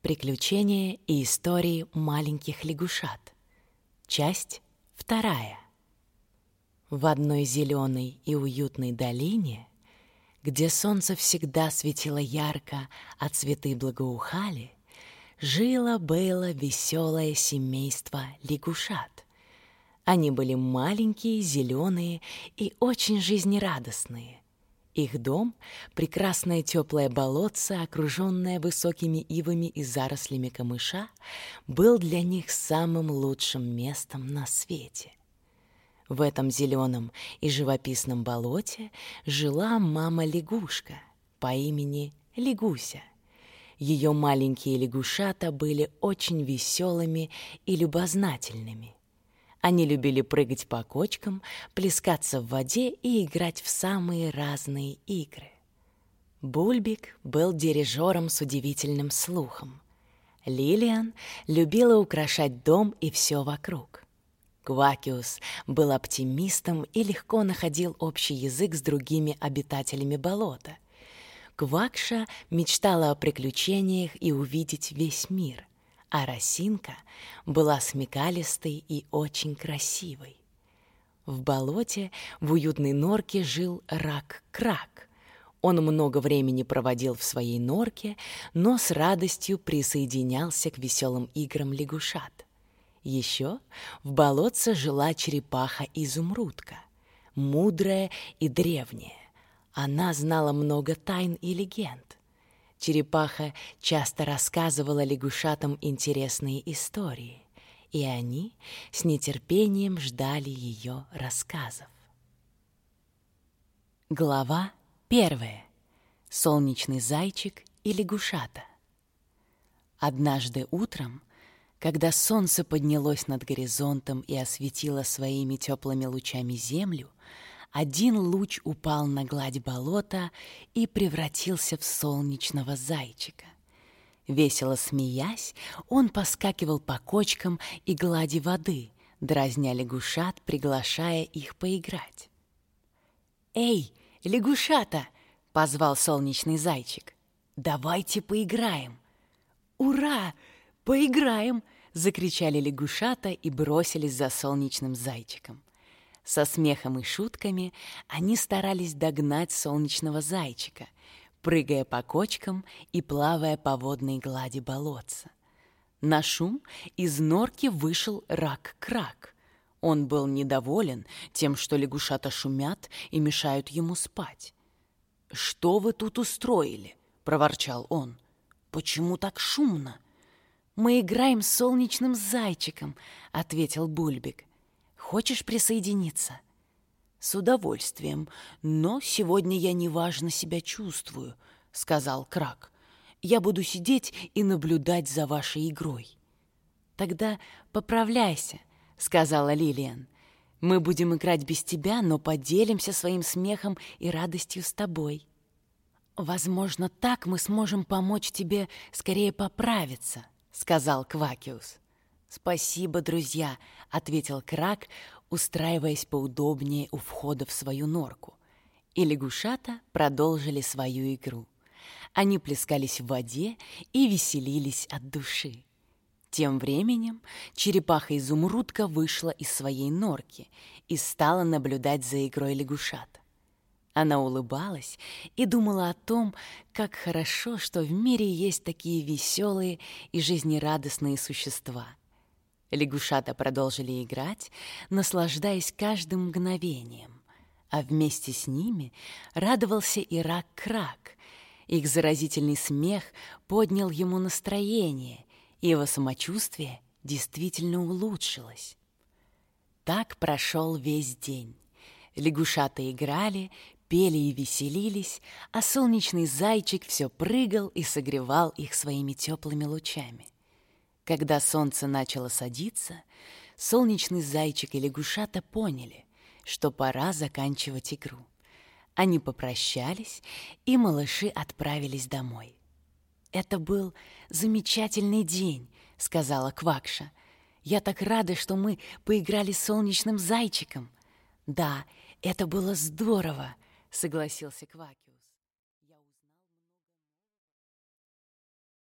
Приключения и истории маленьких лягушат. Часть 2. В одной зеленой и уютной долине, где солнце всегда светило ярко, а цветы благоухали, жило-было веселое семейство лягушат. Они были маленькие, зеленые и очень жизнерадостные. Их дом — прекрасное теплое болотце, окруженное высокими ивами и зарослями камыша, был для них самым лучшим местом на свете. В этом зеленом и живописном болоте жила мама-лягушка по имени Лягуся. Ее маленькие лягушата были очень веселыми и любознательными. Они любили прыгать по кочкам, плескаться в воде и играть в самые разные игры. Бульбик был дирижером с удивительным слухом. Лилиан любила украшать дом и все вокруг. Квакиус был оптимистом и легко находил общий язык с другими обитателями болота. Квакша мечтала о приключениях и увидеть весь мир. А Росинка была смекалистой и очень красивой. В болоте в уютной норке жил Рак-Крак. Он много времени проводил в своей норке, но с радостью присоединялся к веселым играм лягушат. Еще в болотце жила черепаха-изумрудка, мудрая и древняя. Она знала много тайн и легенд. Черепаха часто рассказывала лягушатам интересные истории, и они с нетерпением ждали ее рассказов. Глава 1. Солнечный зайчик и лягушата. Однажды утром, когда солнце поднялось над горизонтом и осветило своими теплыми лучами землю, один луч упал на гладь болота и превратился в солнечного зайчика. Весело смеясь, он поскакивал по кочкам и глади воды, дразня лягушат, приглашая их поиграть. «Эй, лягушата!» — позвал солнечный зайчик. «Давайте поиграем!» «Ура! Поиграем!» — закричали лягушата и бросились за солнечным зайчиком. Со смехом и шутками они старались догнать солнечного зайчика, прыгая по кочкам и плавая по водной глади болотца. На шум из норки вышел Рак-Крак. Он был недоволен тем, что лягушата шумят и мешают ему спать. «Что вы тут устроили?» — проворчал он. «Почему так шумно?» «Мы играем с солнечным зайчиком», — ответил Бульбик. «Хочешь присоединиться?» «С удовольствием, но сегодня я неважно себя чувствую», — сказал Крак. «Я буду сидеть и наблюдать за вашей игрой». «Тогда поправляйся», — сказала Лилиан. «Мы будем играть без тебя, но поделимся своим смехом и радостью с тобой. Возможно, так мы сможем помочь тебе скорее поправиться», — сказал Квакиус. «Спасибо, друзья», — ответил Крак, устраиваясь поудобнее у входа в свою норку. И лягушата продолжили свою игру. Они плескались в воде и веселились от души. Тем временем черепаха-изумрудка вышла из своей норки и стала наблюдать за игрой лягушат. Она улыбалась и думала о том, как хорошо, что в мире есть такие веселые и жизнерадостные существа. Лягушата продолжили играть, наслаждаясь каждым мгновением, а вместе с ними радовался и Рак-Крак. Их заразительный смех поднял ему настроение, и его самочувствие действительно улучшилось. Так прошел весь день. Лягушата играли, пели и веселились, а солнечный зайчик все прыгал и согревал их своими теплыми лучами. Когда солнце начало садиться, солнечный зайчик и лягушата поняли, что пора заканчивать игру. Они попрощались, и малыши отправились домой. «Это был замечательный день», — сказала Квакша. «Я так рада, что мы поиграли с солнечным зайчиком». «Да, это было здорово», — согласился Квакиус.